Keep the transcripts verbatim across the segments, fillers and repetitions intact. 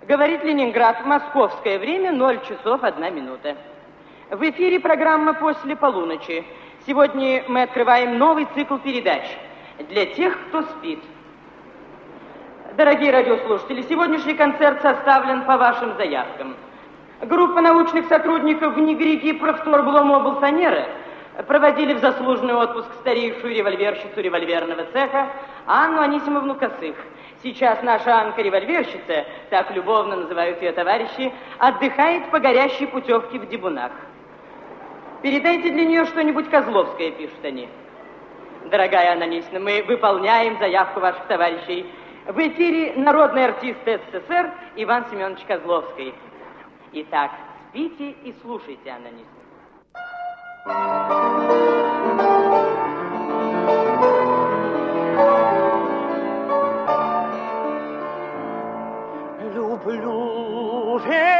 Говорит Ленинград, московское время, ноль часов одна минута. В эфире программа «После полуночи». Сегодня мы открываем новый цикл передач для тех, кто спит. Дорогие радиослушатели, сегодняшний концерт составлен по вашим заявкам. Группа научных сотрудников в Нигриге профторглома Болсонера проводили в заслуженный отпуск старейшую револьверщицу револьверного цеха Анну Анисимовну Косых. Сейчас наша Анка-револьверщица, так любовно называют ее товарищи, отдыхает по горящей путевке в Дебунах. Передайте для нее что-нибудь Козловское, пишут они. Дорогая Анна Анисимовна, мы выполняем заявку ваших товарищей. В эфире народный артист СССР Иван Семенович Козловский. Итак, спите и слушайте, Анна Анисимовна. Люблю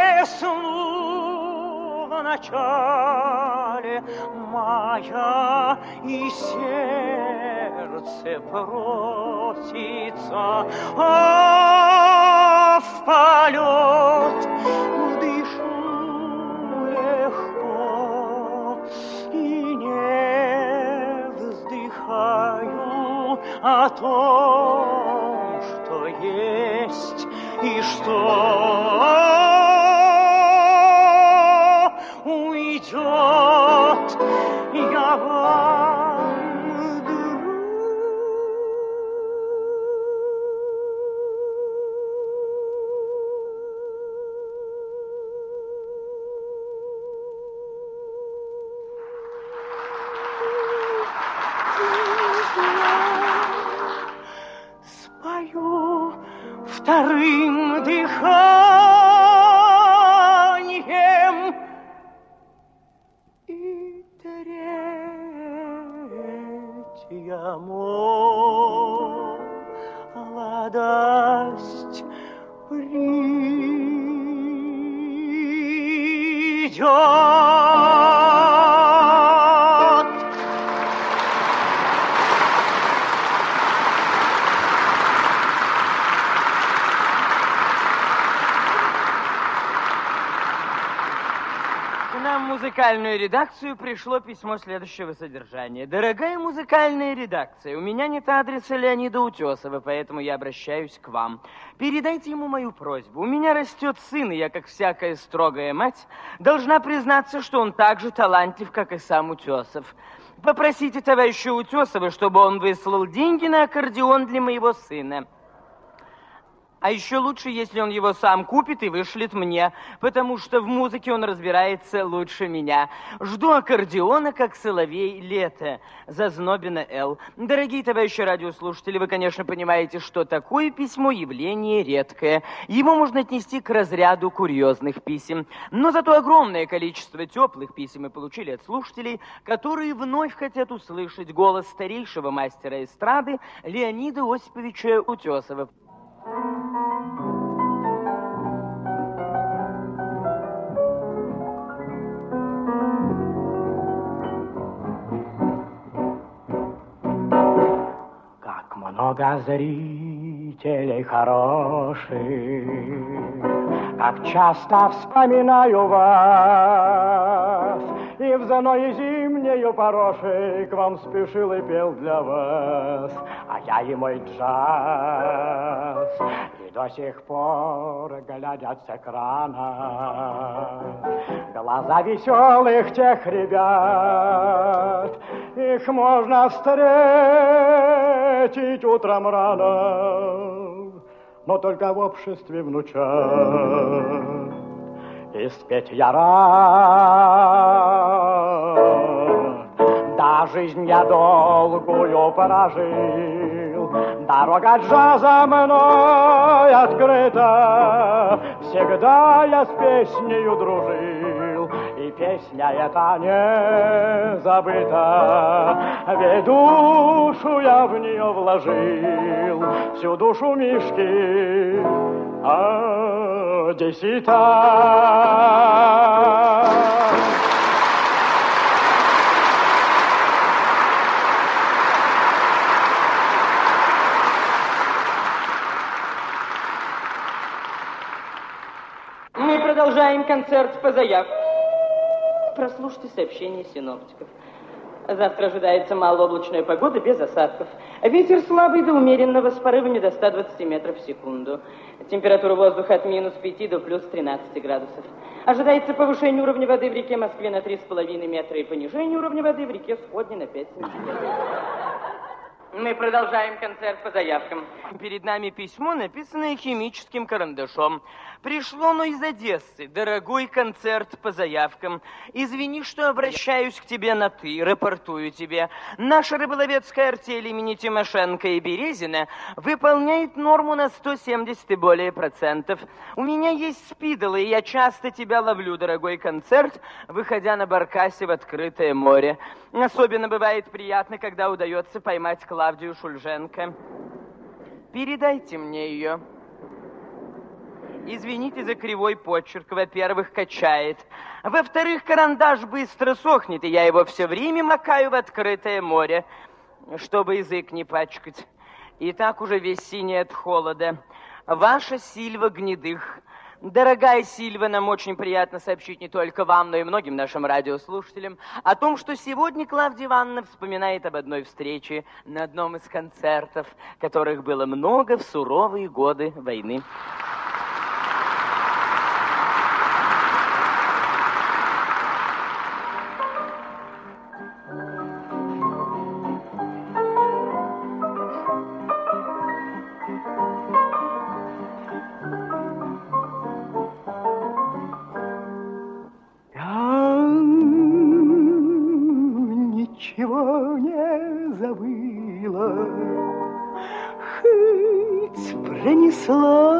весну в начале мая, и сердце просится, а в полет дышу легко и не вздыхаю о том, что есть и что уйдет, я вам друг. Спою вторым дыханием и третья молодость придет. В музыкальную редакцию пришло письмо следующего содержания. Дорогая музыкальная редакция, у меня нет адреса Леонида Утесова, поэтому я обращаюсь к вам. Передайте ему мою просьбу. У меня растет сын, и я, как всякая строгая мать, должна признаться, что он так же талантлив, как и сам Утесов. Попросите товарища Утесова, чтобы он выслал деньги на аккордеон для моего сына. А еще лучше, если он его сам купит и вышлет мне, потому что в музыке он разбирается лучше меня. Жду аккордеона, как соловей лето. Зазнобина Л. Дорогие товарищи радиослушатели, вы, конечно, понимаете, что такое письмо явление редкое. Его можно отнести к разряду курьезных писем. Но зато огромное количество теплых писем мы получили от слушателей, которые вновь хотят услышать голос старейшего мастера эстрады Леонида Осиповича Утесова. Как много зрителей хороших, как часто вспоминаю вас, и в зное зимнею порошей к вам спешил и пел для вас, а я и мой джаз, и до сих пор глядят с экрана глаза веселых тех ребят, их можно встретить утром рано, но только в обществе внучат. И спеть я рад, да жизнь я долгую прожил, дорога джаза мной открыта, всегда я с песнею дружил, и песня эта не забыта, ведь душу я в нее вложил, всю душу Мишки Одессита. продолжаем концерт по заявке. Прослушайте сообщение синоптиков. Завтра ожидается малооблачная погода без осадков. Ветер слабый до умеренного с порывами до ста двадцати метров в секунду. Температура воздуха от минус пяти до плюс тринадцати градусов. Ожидается повышение уровня воды в реке Москве на три с половиной метра и понижение уровня воды в реке Сходне на пять сантиметров. Мы продолжаем концерт по заявкам. Перед нами письмо, написанное химическим карандашом. Пришло оно из Одессы. Дорогой концерт по заявкам. Извини, что обращаюсь к тебе на «ты», рапортую тебе. Наша рыболовецкая артель имени Тимошенко и Березина выполняет норму на сто семьдесят и более процентов. У меня есть спидолы, и я часто тебя ловлю, дорогой концерт, выходя на баркасе в открытое море. Особенно бывает приятно, когда удается поймать Клавдию Шульженко. Передайте мне ее. Извините за кривой почерк. Во-первых, качает. Во-вторых, карандаш быстро сохнет, и я его все время макаю в открытое море, чтобы язык не пачкать. И так уже весь синий от холода. Ваша Сильва Гнедых. Дорогая Сильва, нам очень приятно сообщить не только вам, но и многим нашим радиослушателям о том, что сегодня Клавдия Ивановна вспоминает об одной встрече на одном из концертов, которых было много в суровые годы войны. Ничего не забыла, хоть пронесла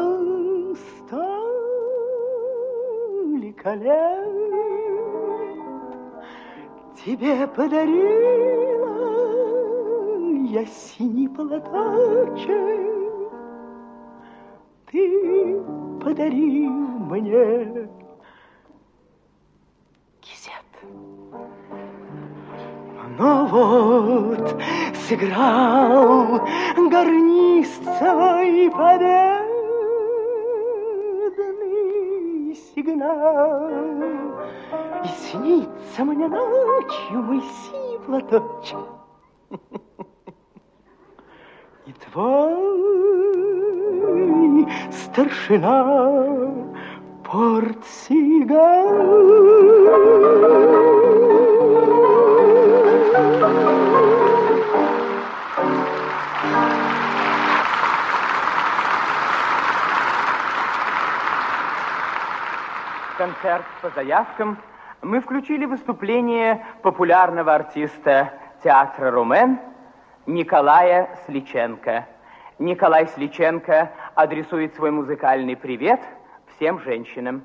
столько лет, тебе подарила я синий платочек, ты подарил мне кисет. Но вот сыграл гарнист свой победный сигнал, и снится мне ночью мой синий платочек. И твой старшина портсигар. Концерт по заявкам мы включили выступление популярного артиста театра «Румен» Николая Сличенко. Николай Сличенко адресует свой музыкальный привет всем женщинам.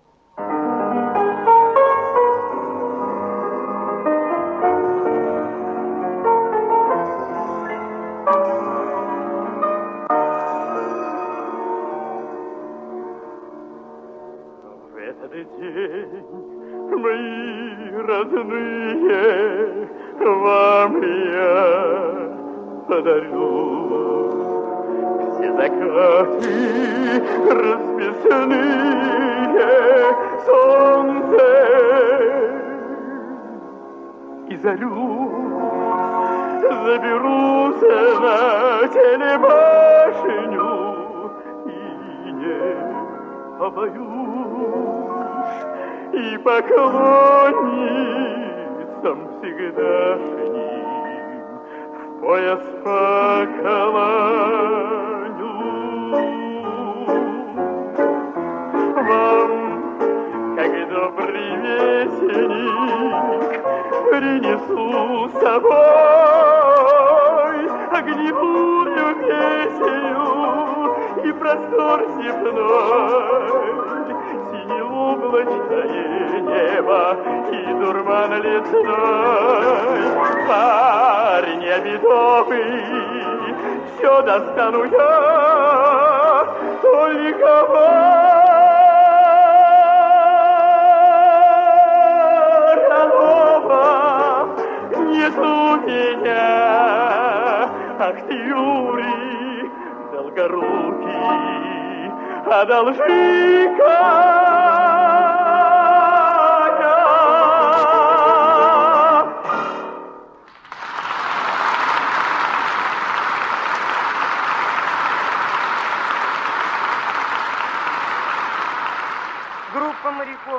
День, мои родные, вам я подарю все закаты расписные, солнце и зарю. Заберуся на телебашню и не побоюсь, и поклонницам всегдашним в пояс поклоню. Вам, как добрый вестник, принесу с собой огневую песню и простор степной, синеоблачное небо и дурман лесной. Парень обетовый, все достану я, только вороного нету меня. Ах ты, Юрий Долгорукий, одолжи-ка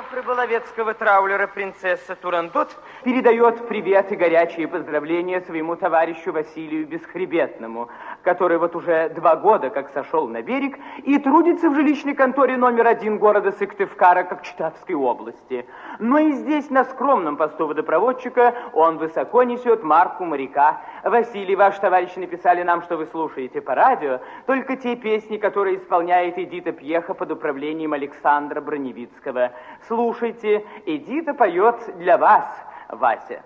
Королев рыболовецкого траулера принцесса Турандот передает привет и горячие поздравления своему товарищу Василию Бесхребетному, который вот уже два года как сошел на берег и трудится в жилищной конторе номер один города Сыктывкара Кокчетавской области. Но и здесь, на скромном посту водопроводчика, он высоко несет марку моряка. Василий, ваш товарищи написали нам, что вы слушаете по радио только те песни, которые исполняет Эдита Пьеха под управлением Александра Броневицкого. Слушайте, Эдита поет для вас, Вася.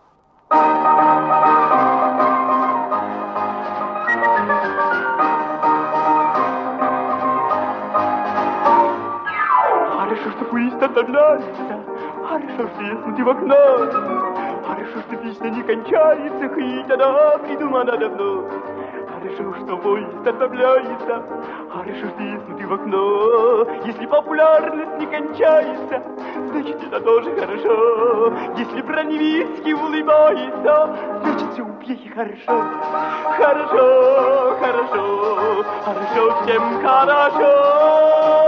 Хорошо, что поезд остановляется, хорошо, что я смотрю в окно, хорошо, что песня не кончается, хоть она придумана давно. Хорошо, что поезд отправляется, хорошо, что я смотрю в окно. Если популярность не кончается, значит, это тоже хорошо. Если Броневицкий улыбается, значит, все у Пьехи хорошо. Хорошо, хорошо, хорошо, всем хорошо.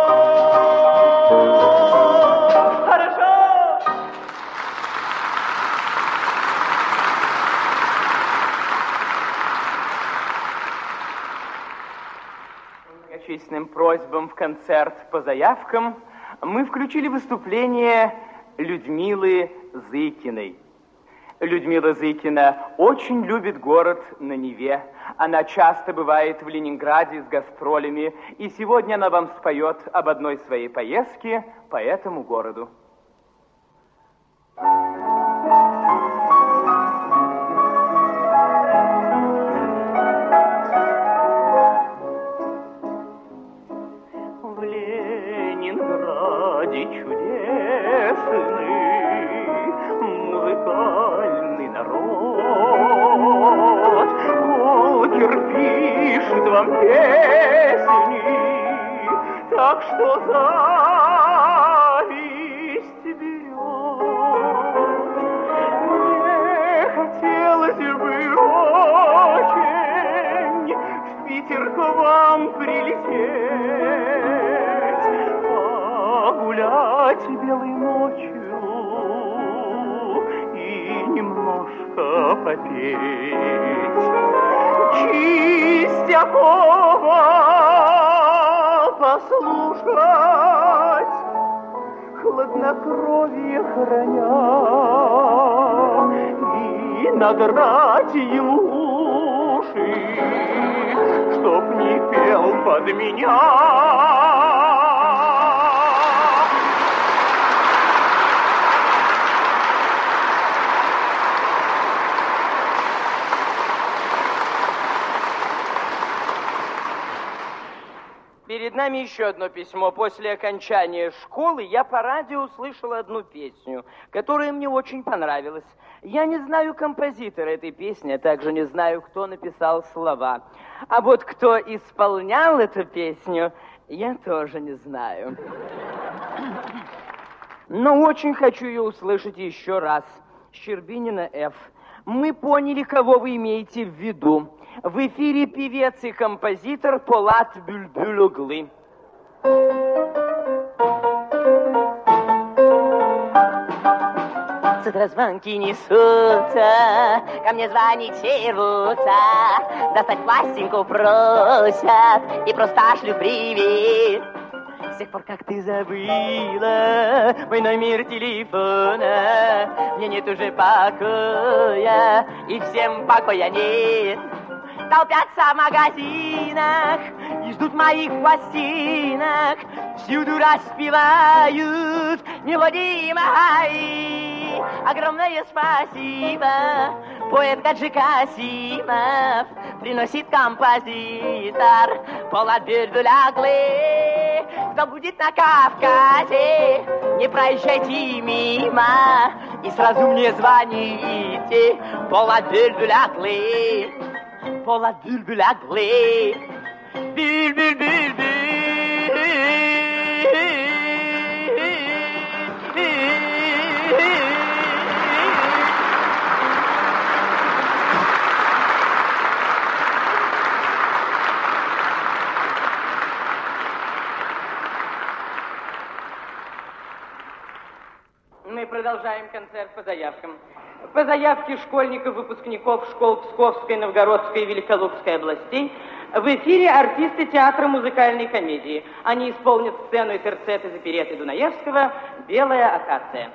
Многочисленным просьбам в концерт по заявкам мы включили выступление Людмилы Зыкиной. Людмила Зыкина очень любит город на Неве. Она часто бывает в Ленинграде с гастролями, и сегодня она вам споет об одной своей поездке по этому городу. В Ленинграде чудесный музыкальный народ, Огер пишет вам песни, так что зависть берет. Мне хотелось бы очень в Питер к вам прилететь, погулять белой ночью и немножко попеть. Чистякова послушать, хладнокровие храня, и надрать ему уши, чтоб не пел под меня. Перед нами еще одно письмо. После окончания школы я по радио услышала одну песню, которая мне очень понравилась. Я не знаю композитора этой песни, а также не знаю, кто написал слова. А вот кто исполнял эту песню, я тоже не знаю. Но очень хочу ее услышать еще раз. Щербинина Ф. Мы поняли, кого вы имеете в виду. В эфире певец и композитор Полат Бюльбюл-Оглы. С утра звонки несутся, ко мне звонить все рвутся, достать пластинку просят и просто шлю привет. С тех пор, как ты забыла мой номер телефона, мне нет уже покоя, и всем покоя нет. Толпятся в магазинах и ждут моих пластинок, всюду распевают мелодии мои. Огромное спасибо, поэт Гаджи Касимов, приносит композитор Полат Бюльбюл-Оглы. Кто будет на Кавказе, не проезжайте мимо и сразу мне звоните. Полат Бюльбюл-Оглы, Полат Бюльбюл-Оглы, Бюль-бюль-бюль-бюль. Продолжаем концерт по заявкам. По заявке школьников, выпускников школ Псковской, Новгородской и Великолукской областей в эфире артисты театра музыкальной комедии. Они исполнят сцену и терцет из оперетты Дунаевского «Белая акация».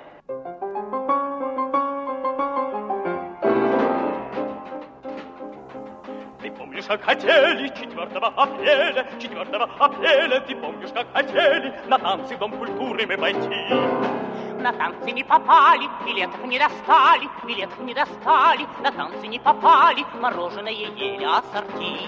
Ты помнишь, как хотели четвёртого апреля, четвёртого апреля, ты помнишь, как хотели на танцы в Дом культуры мы пойти? На танцы не попали, билетов не достали, билетов не достали, на танцы не попали, мороженое ели ассорти.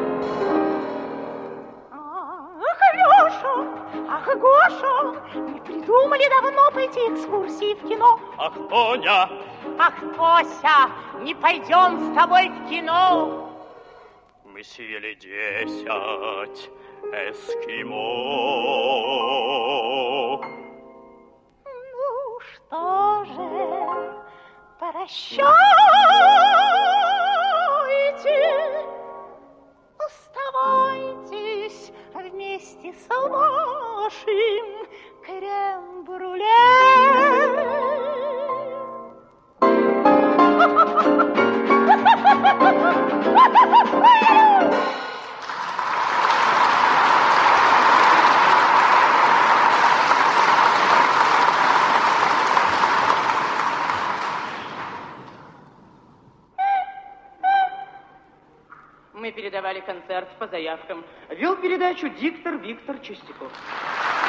Ах, Лёша, ах, Гоша, не придумали давно пойти экскурсии в кино. Ах, Тоня, ах, Тося, не пойдем с тобой в кино. Мы съели десять эскимо. Что же, прощайте, оставайтесь вместе с вашим крем-брюле. Мы передавали концерт по заявкам. Вел передачу диктор Виктор Чистяков.